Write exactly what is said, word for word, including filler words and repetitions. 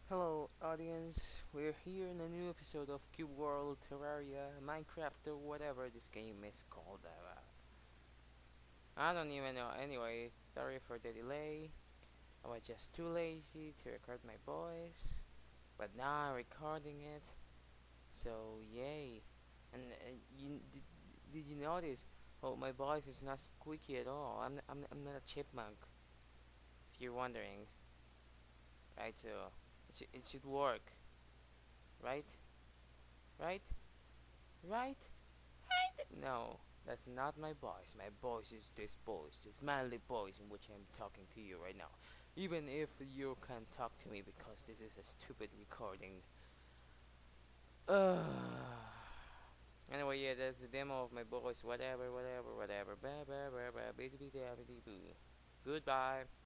Hello, audience. We're here in a new episode of Cube World, Terraria, Minecraft, or whatever this game is called. Uh, I don't even know. Anyway, sorry for the delay. I was just too lazy to record my voice, but now I'm recording it. So yay! And uh, you did, did you notice? Oh, my voice is not squeaky at all. I'm I'm I'm not a chipmunk. If you're wondering, right? So it, sh- it should work, right? Right? Right? No, that's not my voice. My voice is this voice, this manly voice in which I'm talking to you right now. Even if you can't talk to me because this is a stupid recording. Ugh. Anyway, yeah, that's the demo of my voice. Whatever, whatever, whatever. Bah, bah, bah, bah, bitty, bitty, bitty, boo. Goodbye.